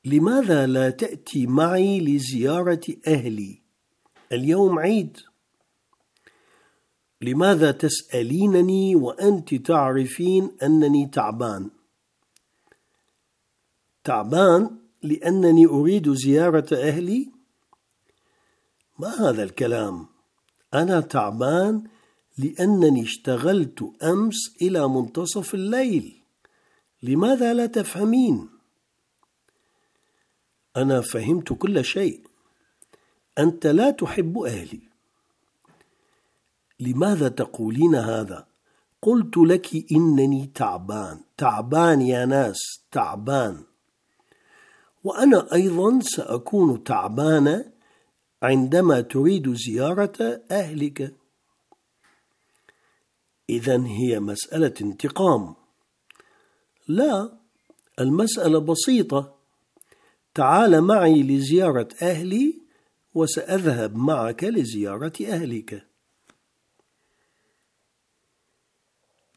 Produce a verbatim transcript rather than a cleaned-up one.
لماذا لا تأتي معي لزيارة أهلي؟ اليوم عيد. لماذا تسألينني وأنت تعرفين أنني تعبان؟ تعبان لأنني أريد زيارة أهلي؟ ما هذا الكلام؟ أنا تعبان لأنني اشتغلت أمس إلى منتصف الليل. لماذا لا تفهمين؟ أنا فهمت كل شيء. أنت لا تحب أهلي. لماذا تقولين هذا؟ قلت لك إنني تعبان. تعبان يا ناس، تعبان. وأنا أيضا سأكون تعبانة عندما تريد زيارة أهلك. إذن هي مسألة انتقام. لا، المسألة بسيطة. تعال معي لزيارة أهلي وسأذهب معك لزيارة أهلك.